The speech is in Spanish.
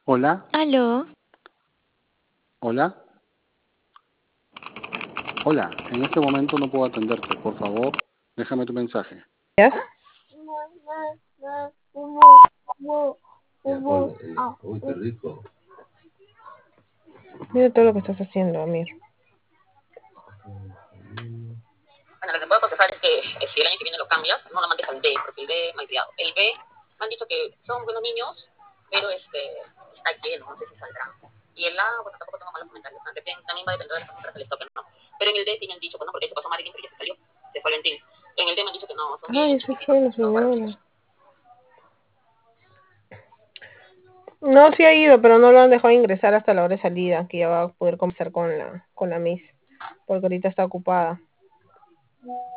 Hola, Aló. hola, hola. En este momento no puedo atenderte. Por favor, déjame tu mensaje. ¿Ya? Mira todo lo que estás haciendo, Amir. Bueno, lo que puedo procesar es que si el año que viene lo cambias, no lo mandes al B, porque el B malcriado. El B me han dicho que son buenos niños, pero está lleno, no sé si saldrán. Y el A, bueno, tampoco tengo malos comentarios. También va a depender de las personas que les toquen, ¿no? Pero en el D sí me han dicho que no, porque se pasó Marilyn, pero ya se salió. Se fue Valentín. En el D me han dicho que no, son Ay, bien se fue chiquititos, la no para los señora. chicos. No, sí ha ido, pero no lo han dejado ingresar hasta la hora de salida, que ya va a poder conversar con la Miss, porque ahorita está ocupada.